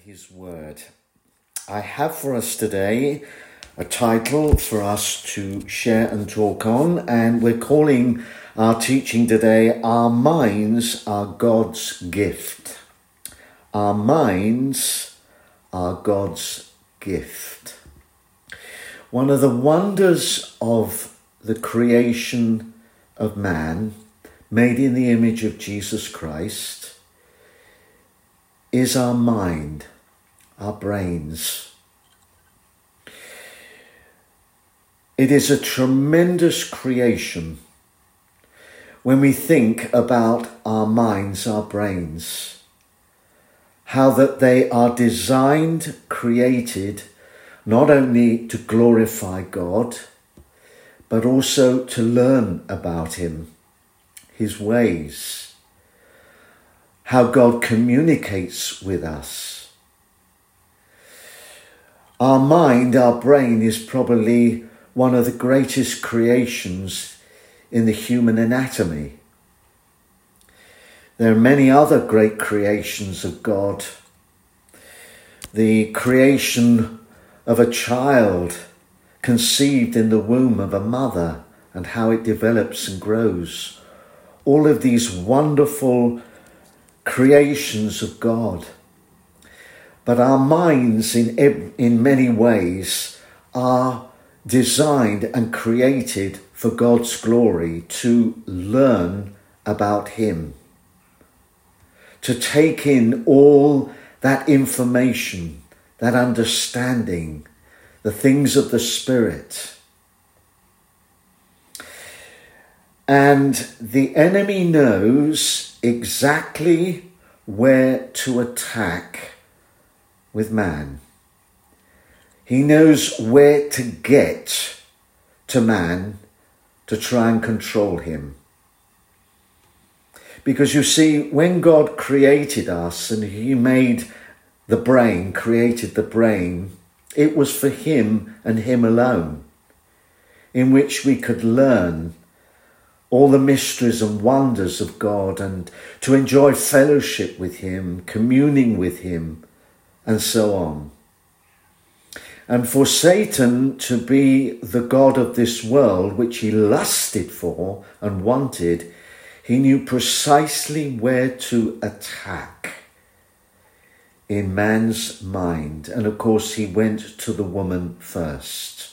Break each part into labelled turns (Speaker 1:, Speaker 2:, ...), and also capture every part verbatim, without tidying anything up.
Speaker 1: His Word. I have for us today a title for us to share and talk on, and we're calling our teaching today, Our Minds Are God's Gift. Our minds are God's gift. One of the wonders of the creation of man, made in the image of Jesus Christ, is our mind, our brains. It is a tremendous creation when we think about our minds, our brains, how that they are designed, created, not only to glorify God, but also to learn about Him, His ways, how God communicates with us. Our mind, our brain, is probably one of the greatest creations in the human anatomy. There are many other great creations of God. The creation of a child conceived in the womb of a mother and how it develops and grows. All of these wonderful creations of God. But our minds in, in many ways are designed and created for God's glory, to learn about Him, to take in all that information, that understanding, the things of the Spirit. And the enemy knows exactly where to attack with man. He knows where to get to man to try and control him. Because you see, when God created us and He made the brain, created the brain, it was for Him and Him alone, in which we could learn all the mysteries and wonders of God and to enjoy fellowship with Him, communing with Him, and so on. And for Satan to be the God of this world, which he lusted for and wanted, he knew precisely where to attack in man's mind. And of course, he went to the woman first.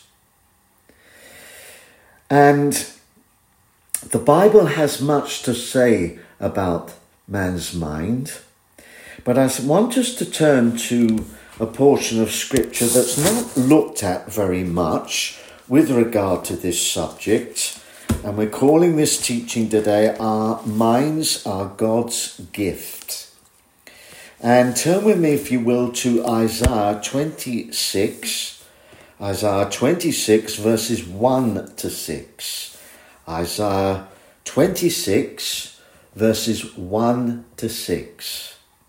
Speaker 1: And the Bible has much to say about man's mind, but I want us to turn to a portion of Scripture that's not looked at very much with regard to this subject, and we're calling this teaching today, Our Minds Are God's Gift. And turn with me, if you will, to Isaiah twenty-six, Isaiah twenty-six, verses one to six. Isaiah twenty-six, verses one to six.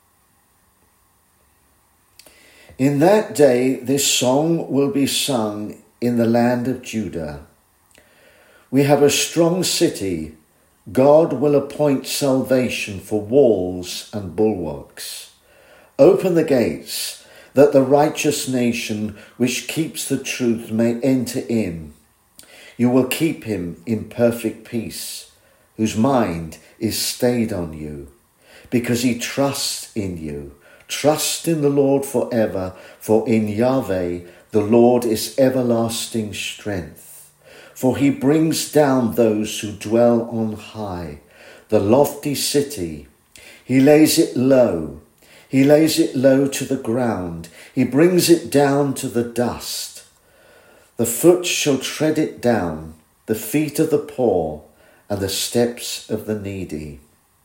Speaker 1: In that day, this song will be sung in the land of Judah. We have a strong city. God will appoint salvation for walls and bulwarks. Open the gates, that the righteous nation which keeps the truth may enter in. You will keep him in perfect peace, whose mind is stayed on you, because he trusts in you. Trust in the Lord forever, for in Yahweh the Lord is everlasting strength. For he brings down those who dwell on high, the lofty city. He lays it low. He lays it low to the ground. He brings it down to the dust. The foot shall tread it down, the feet of the poor, and the steps of the needy.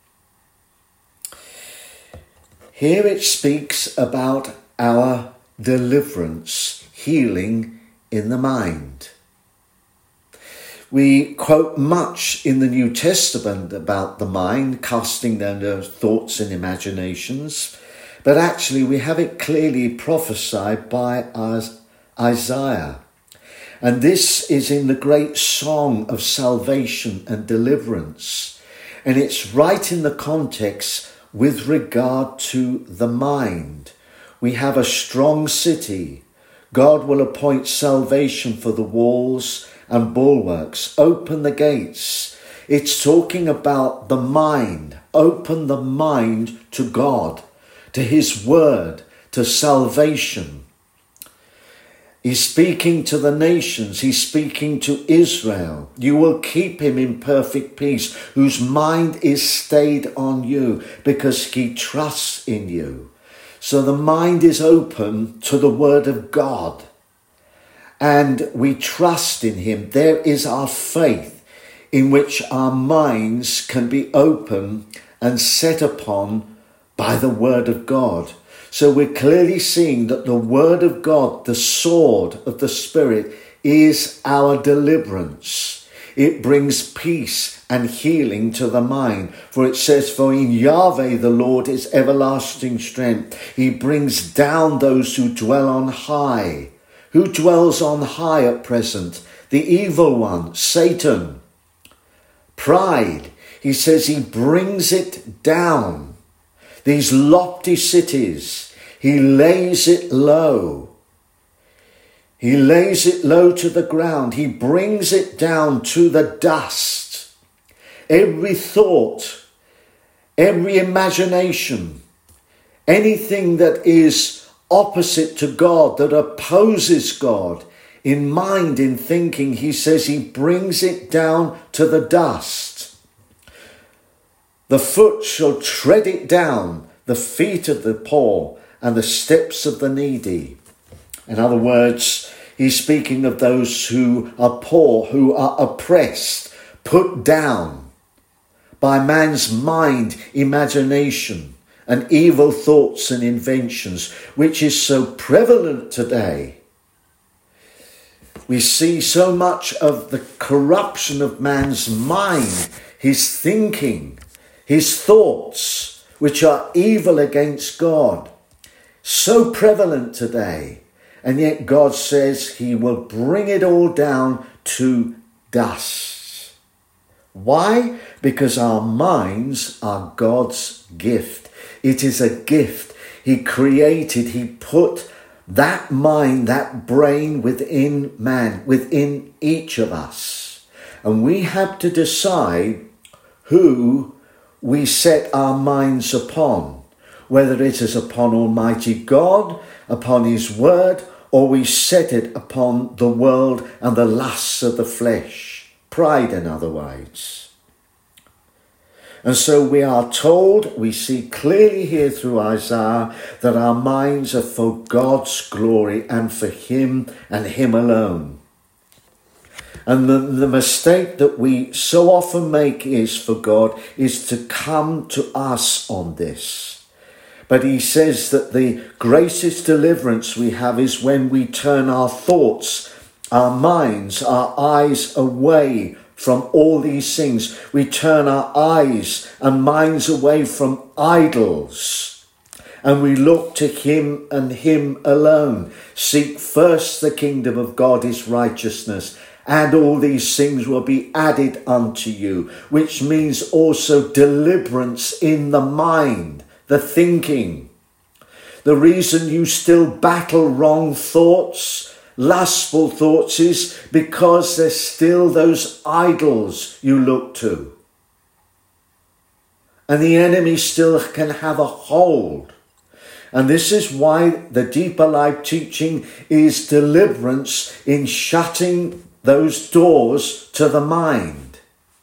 Speaker 1: Here it speaks about our deliverance, healing in the mind. We quote much in the New Testament about the mind, casting down those thoughts and imaginations, but actually we have it clearly prophesied by Isaiah. And this is in the great song of salvation and deliverance. And it's right in the context with regard to the mind, We have a strong city. God will appoint salvation for the walls and bulwarks. Open the gates. It's talking about the mind. Open the mind to God, to his word, to salvation. He's speaking to the nations. He's speaking to Israel. You will keep him in perfect peace, whose mind is stayed on you because he trusts in you. So the mind is open to the word of God. And we trust in him. There is our faith in which our minds can be open and set upon by the word of God. So we're clearly seeing that the word of God, the sword of the Spirit, is our deliverance. It brings peace and healing to the mind. For it says, for in Yahweh the Lord is everlasting strength. He brings down those who dwell on high. Who dwells on high at present? The evil one, Satan. Pride. He says he brings it down. These lofty cities, he lays it low. He lays it low to the ground. He brings it down to the dust. Every thought, every imagination, anything that is opposite to God, that opposes God, in mind, in thinking, he says he brings it down to the dust. The foot shall tread it down, the feet of the poor and the steps of the needy. In other words, he's speaking of those who are poor, who are oppressed, put down by man's mind, imagination, and evil thoughts and inventions, which is so prevalent today. We see so much of the corruption of man's mind, his thinking, his thoughts, which are evil against God. So prevalent today. And yet God says he will bring it all down to dust. Why? Because our minds are God's gift. It is a gift. He created, he put that mind, that brain within man, within each of us. And we have to decide who we set our minds upon, whether it is upon Almighty God, upon his word, or we set it upon the world and the lusts of the flesh, pride in other words. And so we are told, we see clearly here through Isaiah, that our minds are for God's glory and for him and him alone. And the, the mistake that we so often make is for God is to come to us on this. But he says that the greatest deliverance we have is when we turn our thoughts, our minds, our eyes away from all these things. We turn our eyes and minds away from idols. And we look to him and him alone. Seek first the kingdom of God, his righteousness, and all these things will be added unto you, which means also deliverance in the mind, the thinking. The reason you still battle wrong thoughts, lustful thoughts, is because there's still those idols you look to. And the enemy still can have a hold. And this is why the Deeper Life teaching is deliverance in shutting those doors to the mind.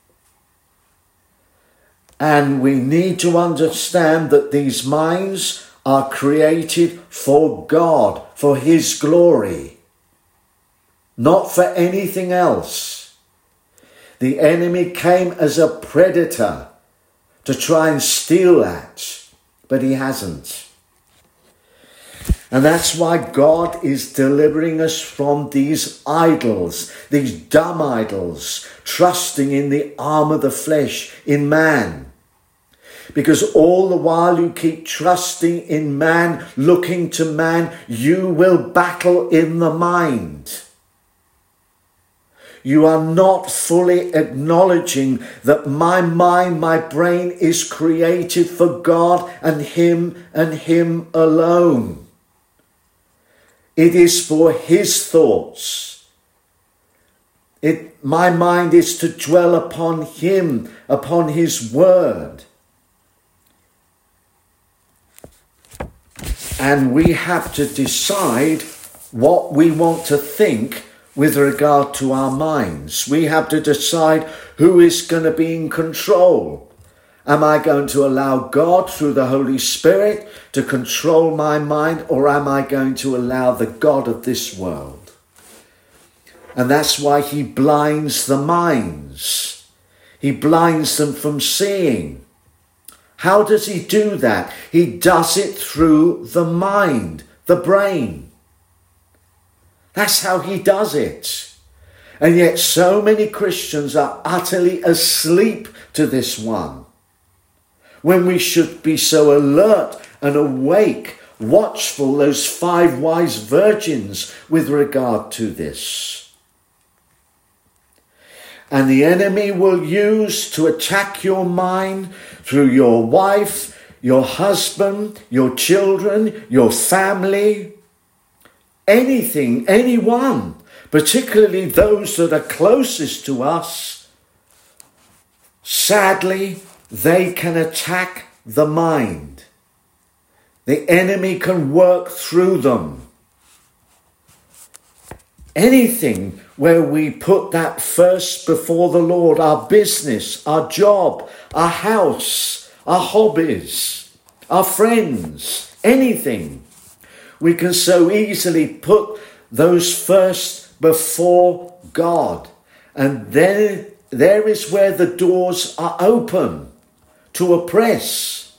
Speaker 1: And we need to understand that these minds are created for God, for his glory, not for anything else. The enemy came as a predator to try and steal that, but he hasn't. And that's why God is delivering us from these idols, these dumb idols, trusting in the arm of the flesh, in man. Because all the while you keep trusting in man, looking to man, you will battle in the mind. You are not fully acknowledging that my mind, my brain is created for God and him and him alone. It is for his thoughts. It, my mind is to dwell upon him, upon his word. And we have to decide what we want to think with regard to our minds. We have to decide who is going to be in control. Am I going to allow God through the Holy Spirit to control my mind, or am I going to allow the God of this world? And that's why he blinds the minds. He blinds them from seeing. How does he do that? He does it through the mind, the brain. That's how he does it. And yet so many Christians are utterly asleep to this one, when we should be so alert and awake, watchful, those five wise virgins with regard to this. And the enemy will use to attack your mind through your wife, your husband, your children, your family, anything, anyone, particularly those that are closest to us. Sadly, they can attack the mind. The enemy can work through them. Anything where we put that first before the Lord, our business, our job, our house, our hobbies, our friends, anything, we can so easily put those first before God. And then there is where the doors are open to oppress.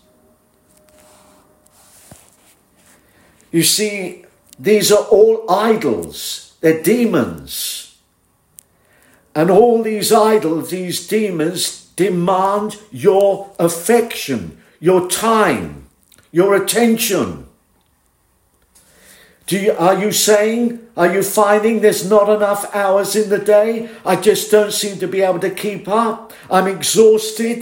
Speaker 1: You see, these are all idols. They're demons. And all these idols, these demons, demand your affection, your time, your attention. Do you, are you saying, are you finding there's not enough hours in the day? I just don't seem to be able to keep up. I'm exhausted.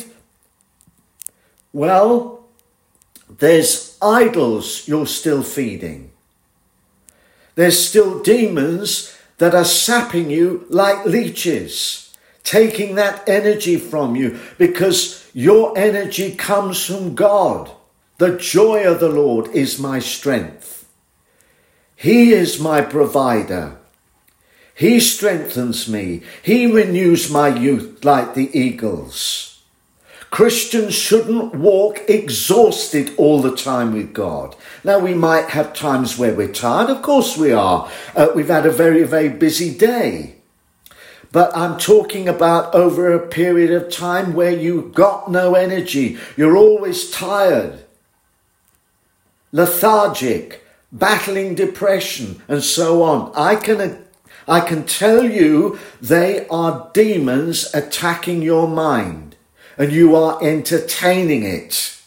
Speaker 1: Well, there's idols you're still feeding. There's still demons that are sapping you like leeches, taking that energy from you, because your energy comes from God. The joy of the Lord is my strength. He is my provider. He strengthens me. He renews my youth like the eagles. Christians shouldn't walk exhausted all the time with God. Now, we might have times where we're tired. Of course we are. Uh, we've had a very, very busy day. But I'm talking about over a period of time where you've got no energy. You're always tired, lethargic, battling depression, and so on. I can, I can tell you they are demons attacking your mind, and you are entertaining it.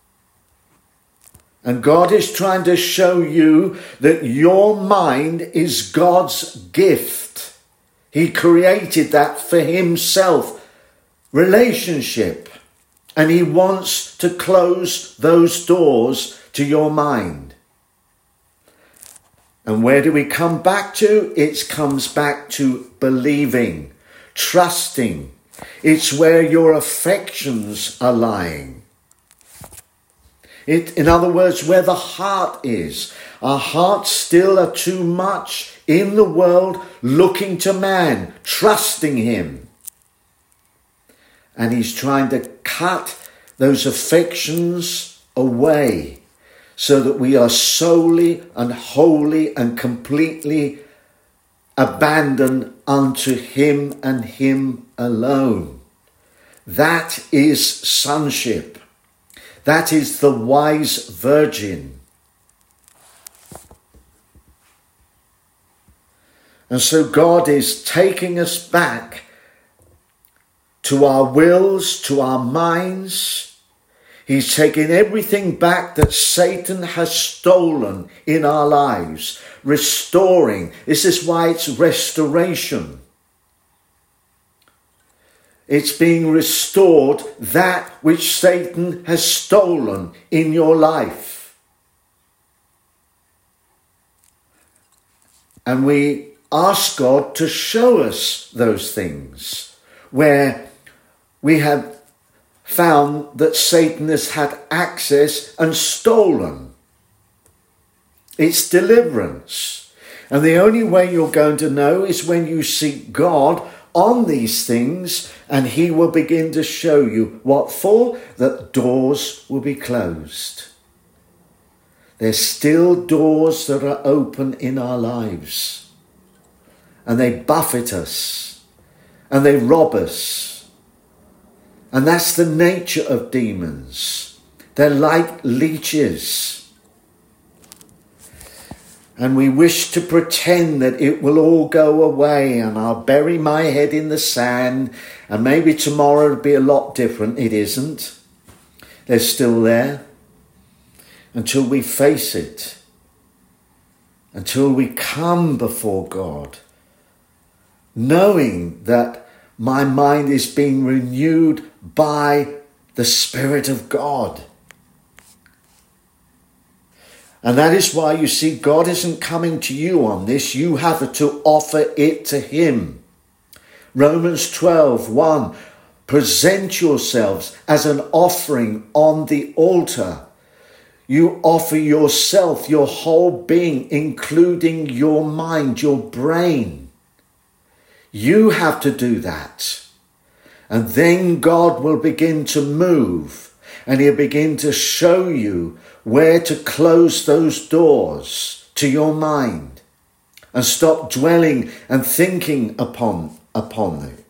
Speaker 1: And God is trying to show you that your mind is God's gift. He created that for himself, relationship, and he wants to close those doors to your mind. And where do we come back to? It comes back to believing, trusting. It's where your affections are lying. It, in other words, where the heart is. Our hearts still are too much in the world, looking to man, trusting him. And he's trying to cut those affections away, so that we are solely and wholly and completely abandoned unto him and him alone. That is sonship. That is the wise virgin. And so God is taking us back to our wills, to our minds. He's taking everything back that Satan has stolen in our lives, restoring. This is why it's restoration. It's being restored, that which Satan has stolen in your life. And we ask God to show us those things where we have found that Satan has had access and stolen. It's deliverance. And the only way you're going to know is when you seek God on these things, and he will begin to show you what for, that doors will be closed. There's still doors that are open in our lives, and they buffet us and they rob us. And that's the nature of demons. They're like leeches. And we wish to pretend that it will all go away and I'll bury my head in the sand and maybe tomorrow it'll be a lot different. It isn't. They're still there until we face it, until we come before God, knowing that my mind is being renewed by the Spirit of God. And that is why you see God isn't coming to you on this. You have to offer it to him. Romans twelve, one. Present yourselves as an offering on the altar. You offer yourself, your whole being, including your mind, your brain. You have to do that. And then God will begin to move and he'll begin to show you where to close those doors to your mind and stop dwelling and thinking upon, upon it.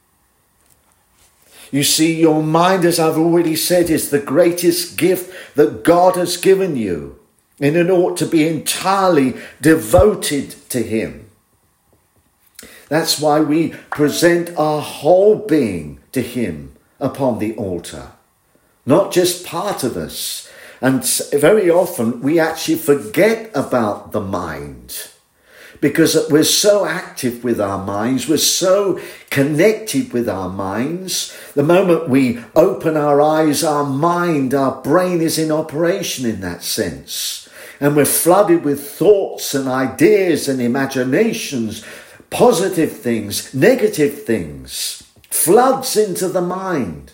Speaker 1: You see, your mind, as I've already said, is the greatest gift that God has given you, and it ought to be entirely devoted to him. That's why we present our whole being to him upon the altar, not just part of us. And very often we actually forget about the mind because we're so active with our minds. We're so connected with our minds. The moment we open our eyes, our mind, our brain is in operation in that sense. And we're flooded with thoughts and ideas and imaginations, positive things, negative things, floods into the mind.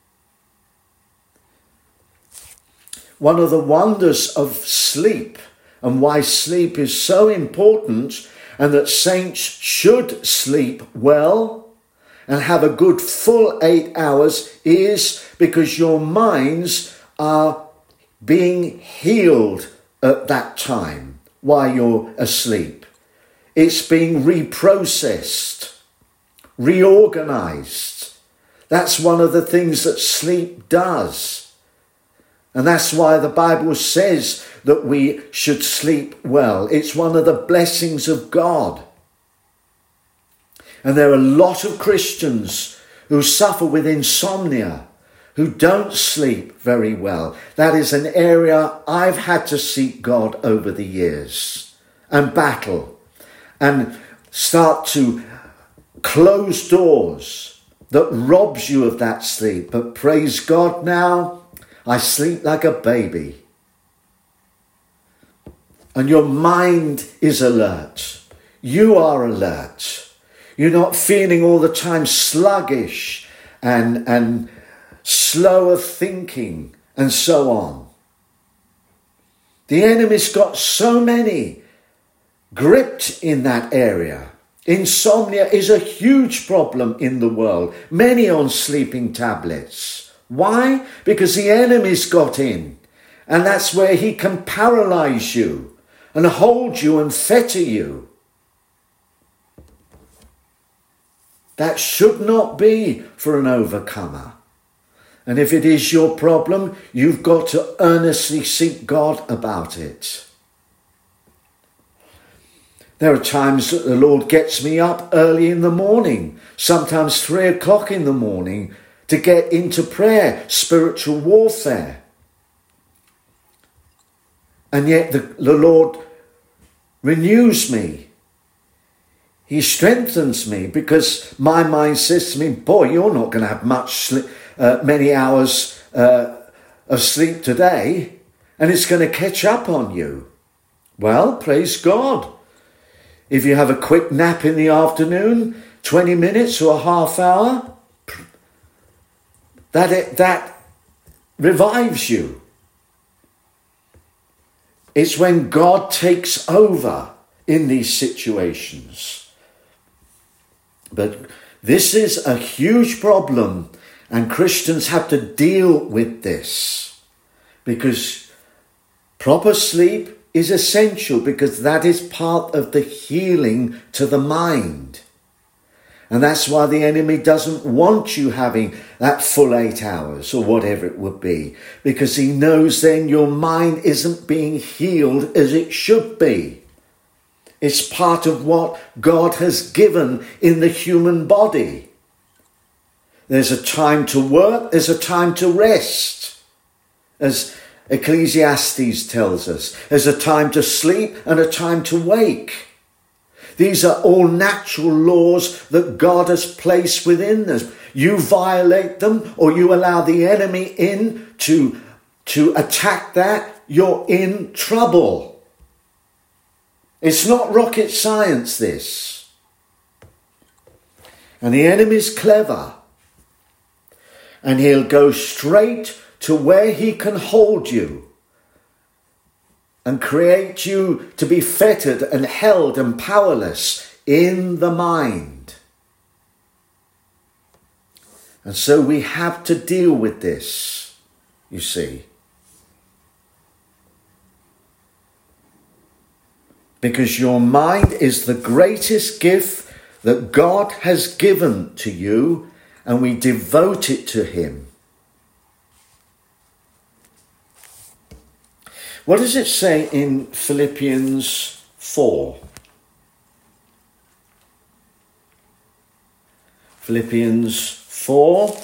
Speaker 1: One of the wonders of sleep and why sleep is so important and that saints should sleep well and have a good full eight hours is because your minds are being healed at that time while you're asleep. It's being reprocessed, reorganized. That's one of the things that sleep does. And that's why the Bible says that we should sleep well. It's one of the blessings of God. And there are a lot of Christians who suffer with insomnia, who don't sleep very well. That is an area I've had to seek God over the years and battle and start to close doors that robs you of that sleep. But praise God now, I sleep like a baby. And your mind is alert. You are alert. You're not feeling all the time sluggish and, and slow of thinking and so on. The enemy's got so many gripped in that area. Insomnia is a huge problem in the world. Many on sleeping tablets. Why? Because the enemy's got in. And that's where he can paralyze you and hold you and fetter you. That should not be for an overcomer. And if it is your problem, you've got to earnestly seek God about it. There are times that the Lord gets me up early in the morning, sometimes three o'clock in the morning, to get into prayer, spiritual warfare. And yet the, the Lord renews me. He strengthens me because my mind says to me, boy, you're not going to have much sleep, uh, many hours uh, of sleep today, and it's going to catch up on you. Well, praise God. If you have a quick nap in the afternoon, twenty minutes or a half hour, that it, that revives you. It's when God takes over in these situations. But this is a huge problem, and Christians have to deal with this, because proper sleep is essential, because that is part of the healing to the mind. And that's why the enemy doesn't want you having that full eight hours or whatever it would be, because he knows then your mind isn't being healed as it should be. It's part of what God has given in the human body. There's a time to work, there's a time to rest, as Ecclesiastes tells us. There's a time to sleep and a time to wake. These are all natural laws that God has placed within us. You violate them, or you allow the enemy in to, to attack that, you're in trouble. It's not rocket science, this. And the enemy's clever. And he'll go straight to where he can hold you and create you to be fettered and held and powerless in the mind. And so we have to deal with this, you see. Because your mind is the greatest gift that God has given to you, and we devote it to him. What does it say in Philippians four? Philippians four,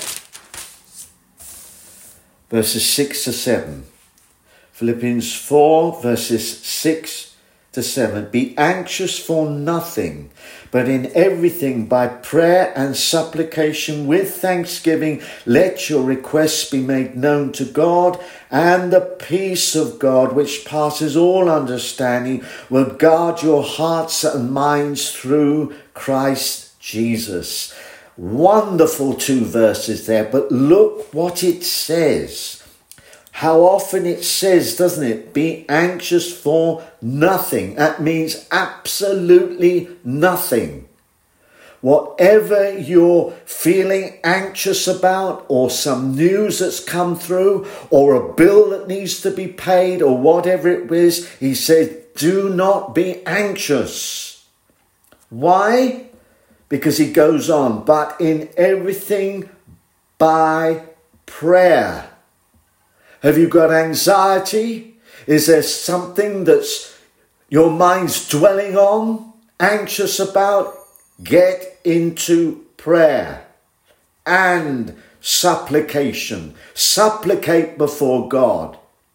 Speaker 1: verses six to seven. Philippians four, verses six to seven. Be anxious for nothing, but in everything by prayer and supplication with thanksgiving, let your requests be made known to God, and the peace of God, which passes all understanding, will guard your hearts and minds through Christ Jesus. Wonderful two verses there, but look what it says. How often it says, doesn't it? Be anxious for nothing. That means absolutely nothing. Whatever you're feeling anxious about, or some news that's come through, or a bill that needs to be paid, or whatever it is, he said, do not be anxious. Why? Because he goes on, but in everything by prayer. Have you got anxiety? Is there something that's your mind's dwelling on, anxious about? Get into prayer and supplication. Supplicate before God.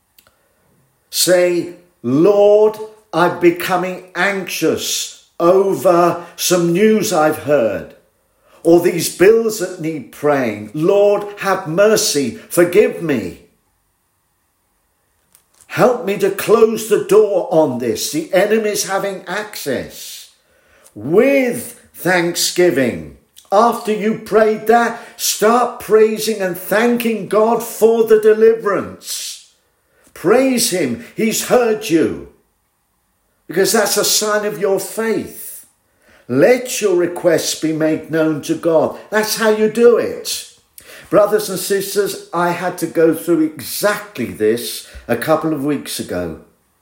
Speaker 1: Say, Lord, I'm becoming anxious over some news I've heard, or these bills that need praying. Lord, have mercy, forgive me. Help me to close the door on this. The enemy's having access. With thanksgiving. After you prayed that, start praising and thanking God for the deliverance. Praise him. He's heard you. Because that's a sign of your faith. Let your requests be made known to God. That's how you do it. Brothers and sisters, I had to go through exactly this a couple of weeks ago.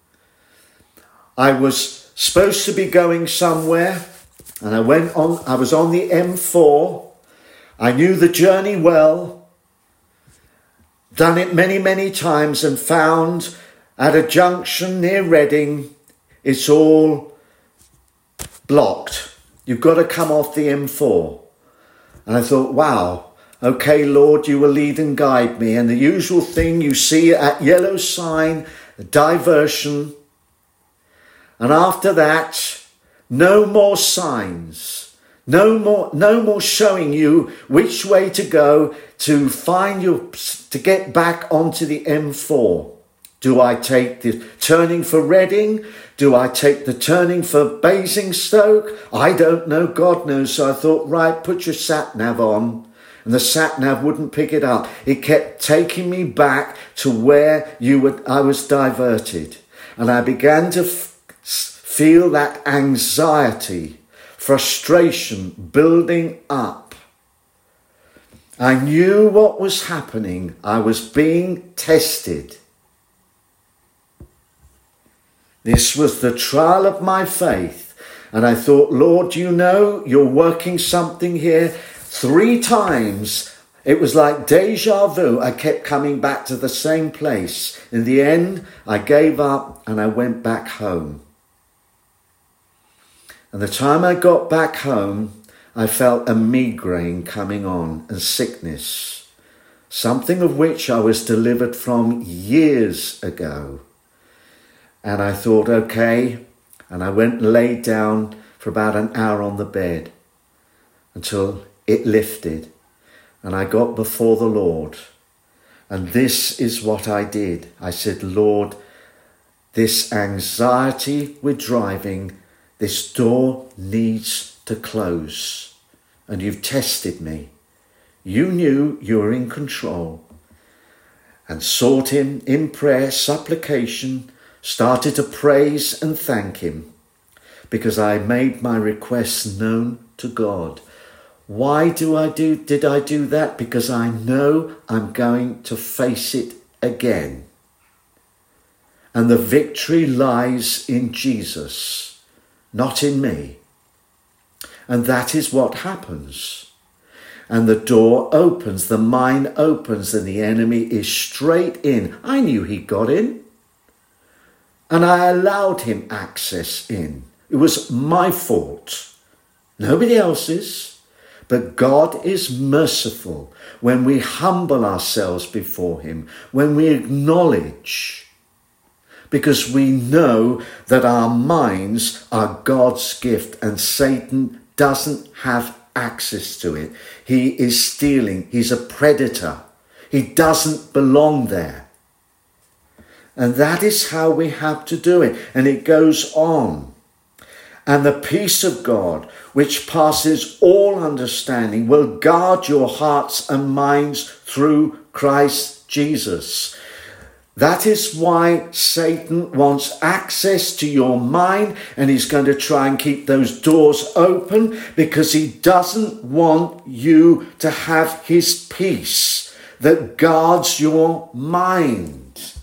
Speaker 1: I was supposed to be going somewhere, and I went on, I was on the M four. I knew the journey well, done it many, many times, and found at a junction near Reading, it's all blocked. You've got to come off the M four. And I thought, wow, okay, Lord, you will lead and guide me. And the usual thing you see at yellow sign, diversion. And after that, no more signs, no more, no more showing you which way to go to find your, to get back onto the M four. Do I take the turning for Reading? Do I take the turning for Basingstoke? I don't know. God knows. So I thought, right, put your sat-nav on. And the sat-nav wouldn't pick it up. It kept taking me back to where you would, I was diverted. And I began to f- feel that anxiety, frustration building up. I knew what was happening. I was being tested. This was the trial of my faith. And I thought, Lord, you know, you're working something here. Three times, it was like deja vu. I kept coming back to the same place. In the end, I gave up and I went back home. And the time I got back home, I felt a migraine coming on and sickness, something of which I was delivered from years ago. And I thought, okay, and I went and laid down for about an hour on the bed until it lifted. And I got before the Lord. And this is what I did. I said, Lord, this anxiety we're driving, this door needs to close. And you've tested me. You knew you were in control. And sought him in prayer, supplication, started to praise and thank him because I made my requests known to God. Why do I do, did I do that? Because I know I'm going to face it again. And the victory lies in Jesus, not in me. And that is what happens. And the door opens, the mine opens, and the enemy is straight in. I knew he got in. And I allowed him access in. It was my fault. Nobody else's. But God is merciful when we humble ourselves before him, when we acknowledge, because we know that our minds are God's gift and Satan doesn't have access to it. He is stealing. He's a predator. He doesn't belong there. And that is how we have to do it. And it goes on. And the peace of God, which passes all understanding, will guard your hearts and minds through Christ Jesus. That is why Satan wants access to your mind, and he's going to try and keep those doors open because he doesn't want you to have his peace that guards your mind.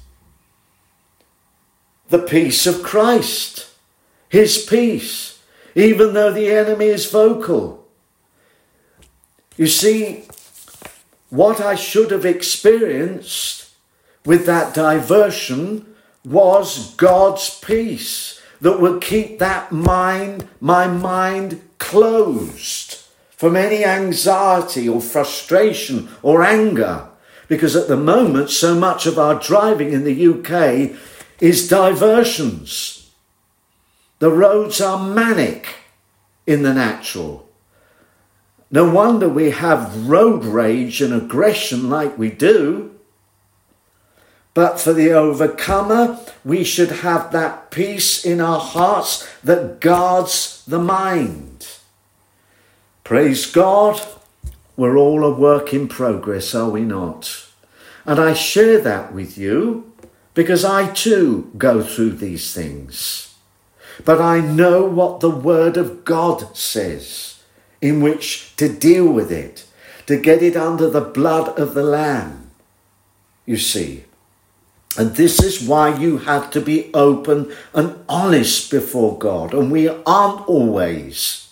Speaker 1: The peace of Christ, his peace, even though the enemy is vocal. You see, what I should have experienced with that diversion was God's peace that would keep that mind, my mind closed from any anxiety or frustration or anger. Because at the moment, so much of our driving in the U K is diversions. The roads are manic in the natural. No wonder we have road rage and aggression like we do. But for the overcomer, we should have that peace in our hearts that guards the mind. Praise God, we're all a work in progress, are we not? And I share that with you because I too go through these things. But I know what the Word of God says, in which to deal with it, to get it under the blood of the Lamb, you see. And this is why you have to be open and honest before God. And we aren't always.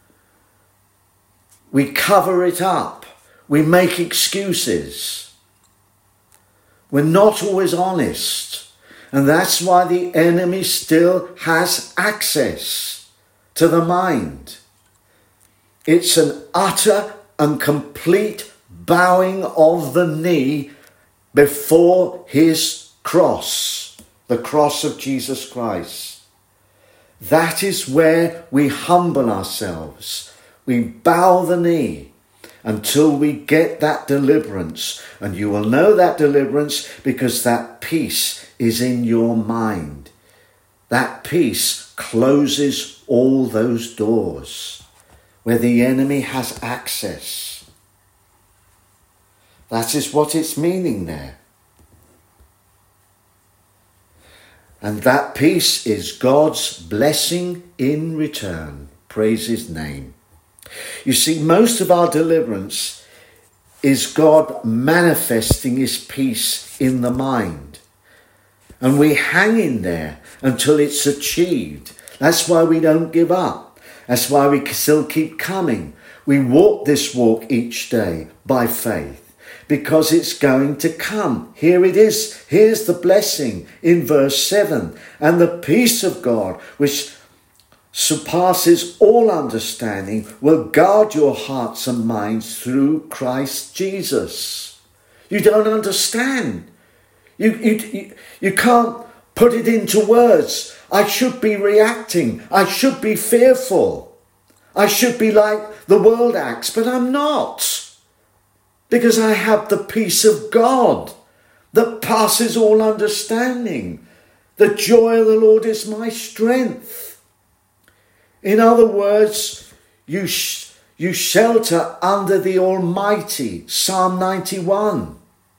Speaker 1: We cover it up. We make excuses. We're not always honest. And that's why the enemy still has access to the mind. It's an utter and complete bowing of the knee before his cross, the cross of Jesus Christ. That is where we humble ourselves. We bow the knee until we get that deliverance. And you will know that deliverance because that peace is in your mind. That peace closes all those doors where the enemy has access. That is what it's meaning there. And that peace is God's blessing in return. Praise his name. You see, most of our deliverance is God manifesting his peace in the mind. And we hang in there until it's achieved. That's why we don't give up. That's why we still keep coming. We walk this walk each day by faith. Because it's going to come. Here it is. Here's the blessing in verse seven. And the peace of God, which surpasses all understanding, will guard your hearts and minds through Christ Jesus. You don't understand. You, you, you, you can't put it into words. I should be reacting. I should be fearful. I should be like the world acts, but I'm not. Because I have the peace of God that passes all understanding. The joy of the Lord is my strength. In other words, you, sh- you shelter under the Almighty. Psalm ninety-one.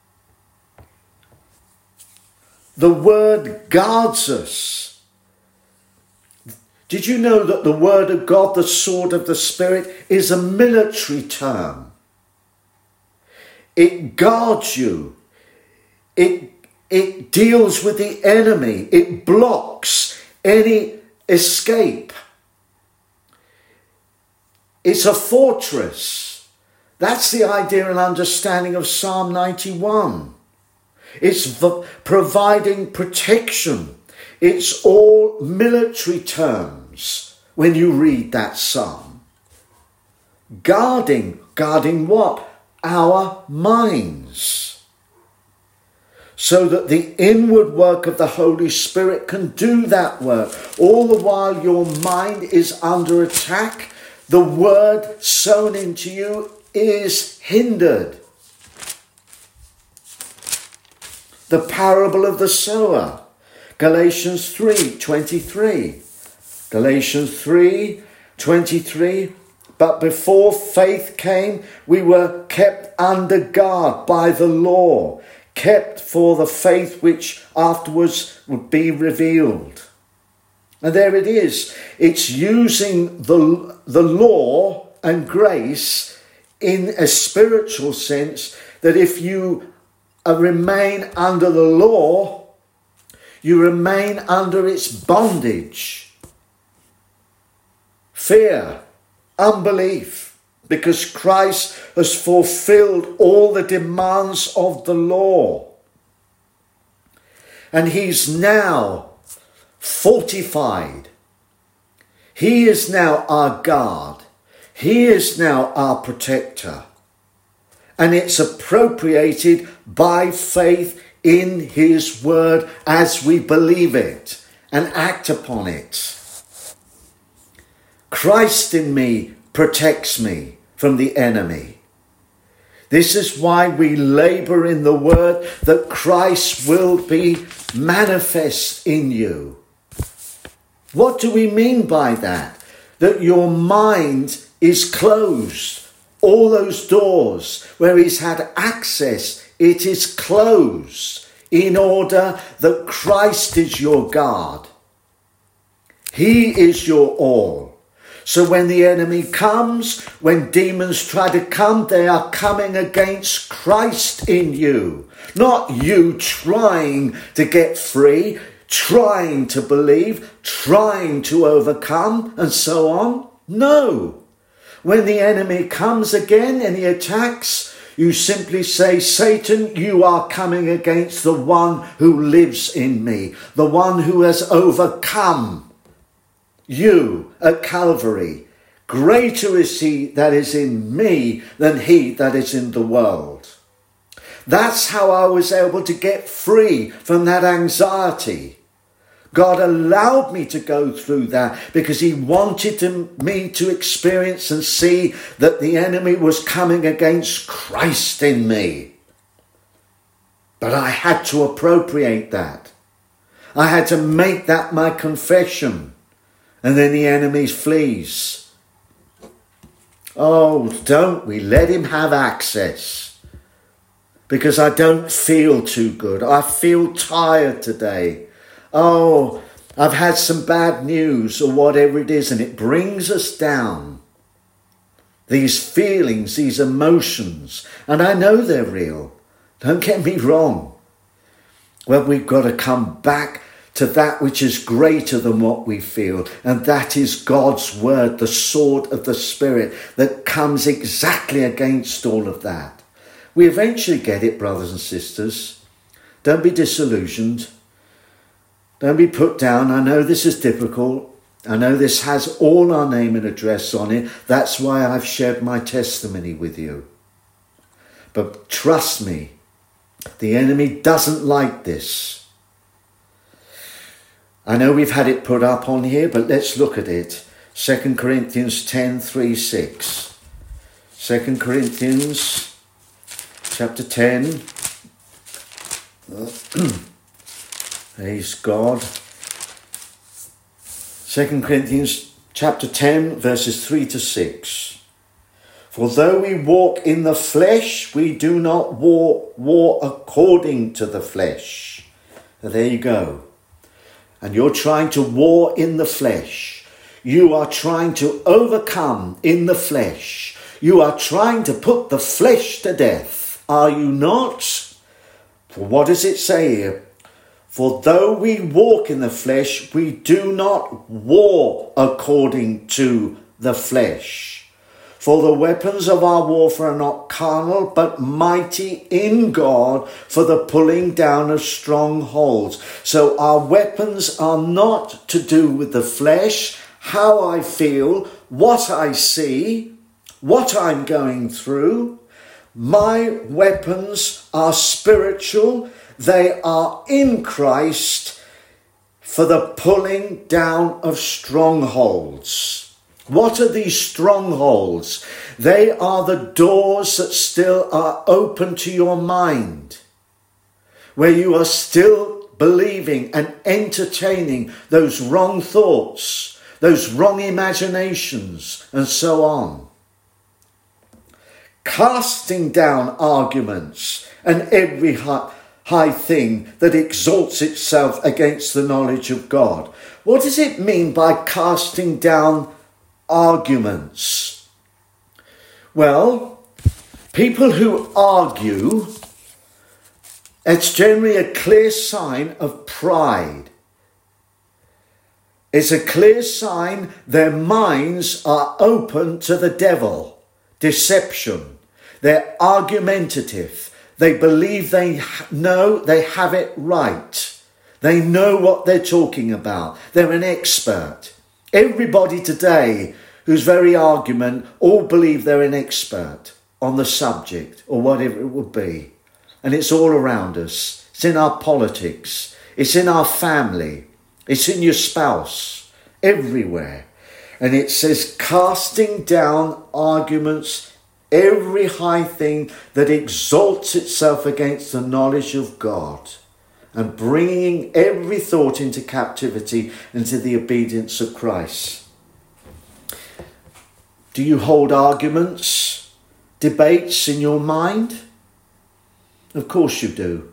Speaker 1: The word guards us. Did you know that the word of God, the sword of the Spirit, is a military term? It guards you. It, it deals with the enemy. It blocks any escape. It's a fortress. That's the idea and understanding of Psalm ninety-one. It's v- providing protection. It's all military terms when you read that psalm. Guarding. Guarding what? Our minds, so that the inward work of the Holy Spirit can do that work. All the while your mind is under attack, the word sown into you is hindered. The parable of the sower, Galatians three twenty-three. Galatians three twenty-three. But before faith came, we were kept under guard by the law, kept for the faith which afterwards would be revealed. And there it is. It's using the, the law and grace in a spiritual sense, that if you uh, remain under the law, you remain under its bondage. Fear. Unbelief, because Christ has fulfilled all the demands of the law. And he's now fortified. He is now our guard. He is now our protector. And it's appropriated by faith in his word as we believe it and act upon it. Christ in me protects me from the enemy. This is why we labour in the word, that Christ will be manifest in you. What do we mean by that? That your mind is closed. All those doors where he's had access, it is closed in order that Christ is your guard. He is your all. So when the enemy comes, when demons try to come, they are coming against Christ in you. Not you trying to get free, trying to believe, trying to overcome, and so on. No. When the enemy comes again and he attacks, you simply say, Satan, you are coming against the one who lives in me, the one who has overcome you at Calvary. Greater is he that is in me than he that is in the world. That's how I was able to get free from that anxiety. God allowed me to go through that because he wanted to, me to experience and see that the enemy was coming against Christ in me. But I had to appropriate that. I had to make that my confession. And then the enemy flees. Oh, don't we let him have access. Because I don't feel too good. I feel tired today. Oh, I've had some bad news or whatever it is. And it brings us down. These feelings, these emotions. And I know they're real. Don't get me wrong. Well, we've got to come back to that which is greater than what we feel. And that is God's word, the sword of the Spirit that comes exactly against all of that. We eventually get it, brothers and sisters. Don't be disillusioned. Don't be put down. I know this is difficult. I know this has all our name and address on it. That's why I've shared my testimony with you. But trust me, the enemy doesn't like this. I know we've had it put up on here, but let's look at it. Second Corinthians ten, three, six. Second Corinthians chapter ten. Praise God. Second Corinthians chapter ten, verses three to six. For though we walk in the flesh, we do not war, war according to the flesh. So there you go. And you're trying to war in the flesh. You are trying to overcome in the flesh. You are trying to put the flesh to death. Are you not? For what does it say here? For though we walk in the flesh, we do not war according to the flesh. For the weapons of our warfare are not carnal, but mighty in God for the pulling down of strongholds. So our weapons are not to do with the flesh, how I feel, what I see, what I'm going through. My weapons are spiritual. They are in Christ for the pulling down of strongholds. What are these strongholds? They are the doors that still are open to your mind, where you are still believing and entertaining those wrong thoughts, those wrong imaginations, and so on. Casting down arguments and every high, high thing that exalts itself against the knowledge of God. What does it mean by casting down arguments? Well, people who argue, it's generally a clear sign of pride. It's a clear sign their minds are open to the devil, deception. They're argumentative. They believe they know they have it right. They know what they're talking about. They're an expert. Everybody today who's very argument all believe they're an expert on the subject or whatever it would be. And it's all around us. It's in our politics. It's in our family. It's in your spouse. Everywhere. And it says casting down arguments, every high thing that exalts itself against the knowledge of God, and bringing every thought into captivity into the obedience of Christ. Do you hold arguments, debates in your mind? Of course you do.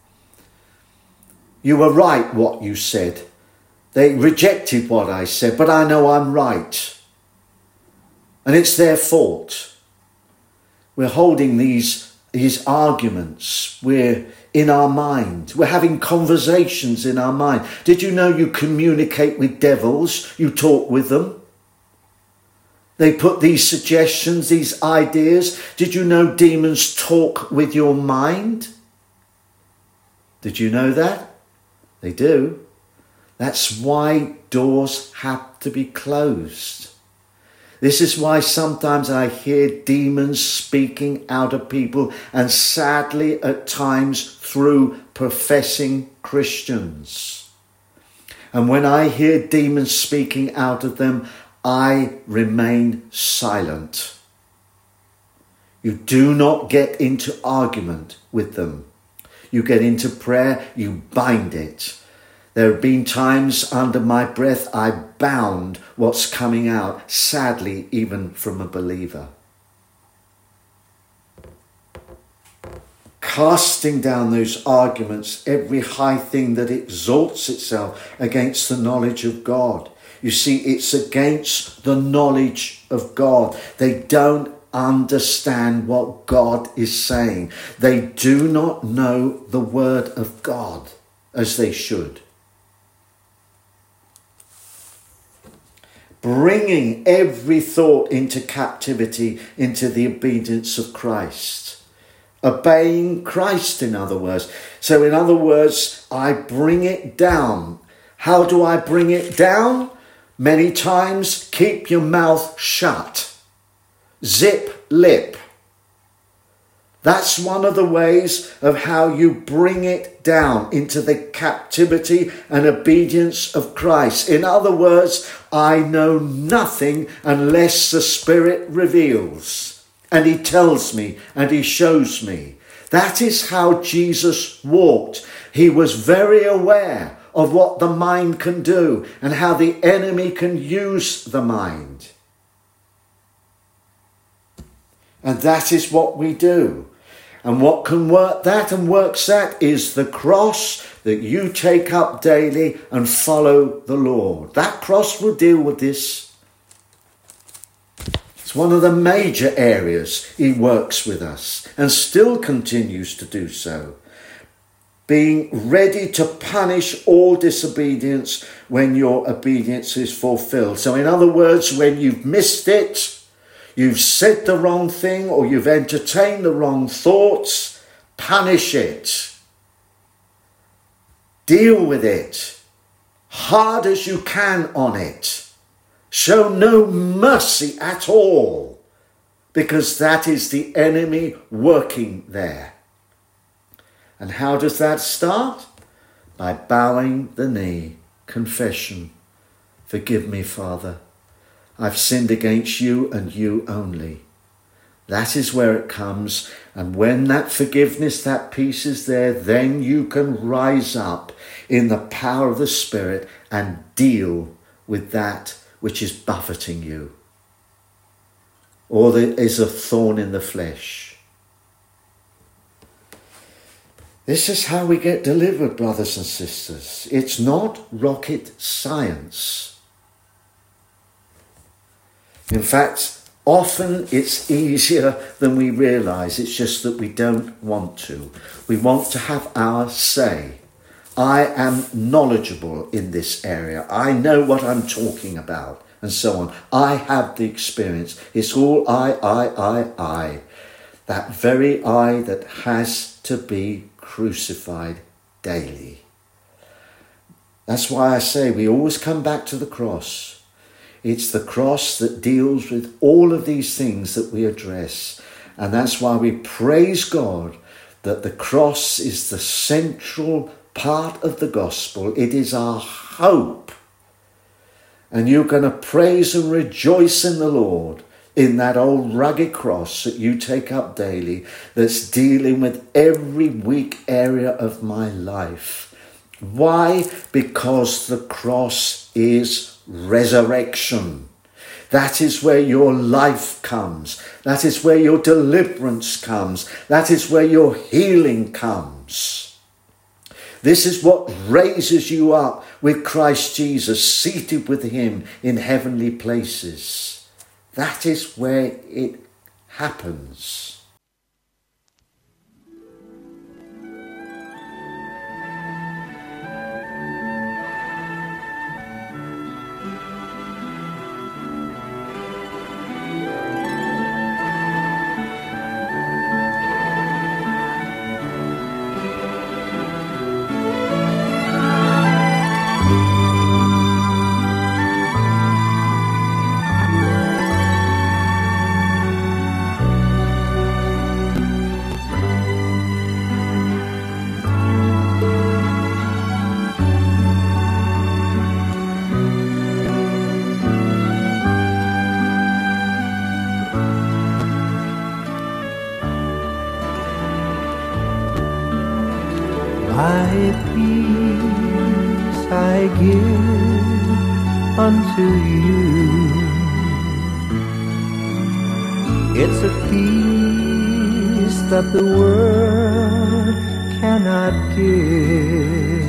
Speaker 1: You were right what you said. They rejected what I said, but I know I'm right. And it's their fault. We're holding these, these arguments. We're in our mind. We're having conversations in our mind. Did you know you communicate with devils? You talk with them. They put these suggestions, these ideas. Did you know demons talk with your mind? Did you know that? They do. That's why doors have to be closed. This is why sometimes I hear demons speaking out of people, and sadly at times through professing Christians. And when I hear demons speaking out of them, I remain silent. You do not get into argument with them. You get into prayer, you bind it. There have been times under my breath I bound what's coming out, sadly, even from a believer. Casting down those arguments, every high thing that exalts itself against the knowledge of God. You see, it's against the knowledge of God. They don't understand what God is saying. They do not know the word of God as they should. Bringing every thought into captivity, into the obedience of Christ. Obeying Christ, in other words. So in other words, I bring it down. How do I bring it down? Many times, keep your mouth shut. Zip lip. That's one of the ways of how you bring it down into the captivity and obedience of Christ. In other words, I know nothing unless the Spirit reveals. And he tells me and he shows me. That is how Jesus walked. He was very aware of what the mind can do and how the enemy can use the mind. And that is what we do. And what can work that and works that is the cross that you take up daily and follow the Lord. That cross will deal with this. It's one of the major areas he works with us and still continues to do so. Being ready to punish all disobedience when your obedience is fulfilled. So in other words, when you've missed it, you've said the wrong thing or you've entertained the wrong thoughts, punish it. Deal with it. Hard as you can on it. Show no mercy at all, because that is the enemy working there. And how does that start? By bowing the knee, confession. Forgive me, Father. I've sinned against you and you only. That is where it comes. And when that forgiveness, that peace is there, then you can rise up in the power of the Spirit and deal with that which is buffeting you, or there is a thorn in the flesh. This is how we get delivered, brothers and sisters. It's not rocket science. In fact, often it's easier than we realise. It's just that we don't want to. We want to have our say. I am knowledgeable in this area. I know what I'm talking about, and so on. I have the experience. It's all I, I, I, I. That very I that has to be crucified daily. That's why I say we always come back to the cross. It's the cross that deals with all of these things that we address. And that's why we praise God that the cross is the central part of the gospel. It is our hope. And you're going to praise and rejoice in the Lord in that old rugged cross that you take up daily, that's dealing with every weak area of my life. Why? Because the cross is resurrection. That is where your life comes. That is where your deliverance comes. That is where your healing comes. This is what raises you up with Christ Jesus, seated with him in heavenly places. That is where it happens.
Speaker 2: give unto you. It's a peace that the world cannot give.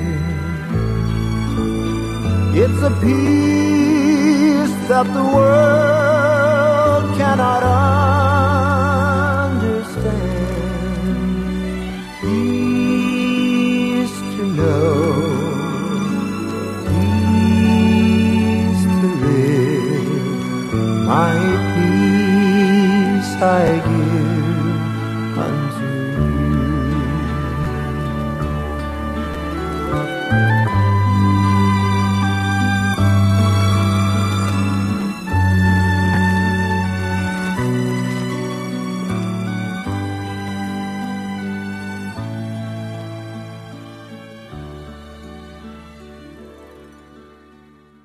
Speaker 2: It's a peace that the world cannot understand. Peace to know, peace to live, my peace I give.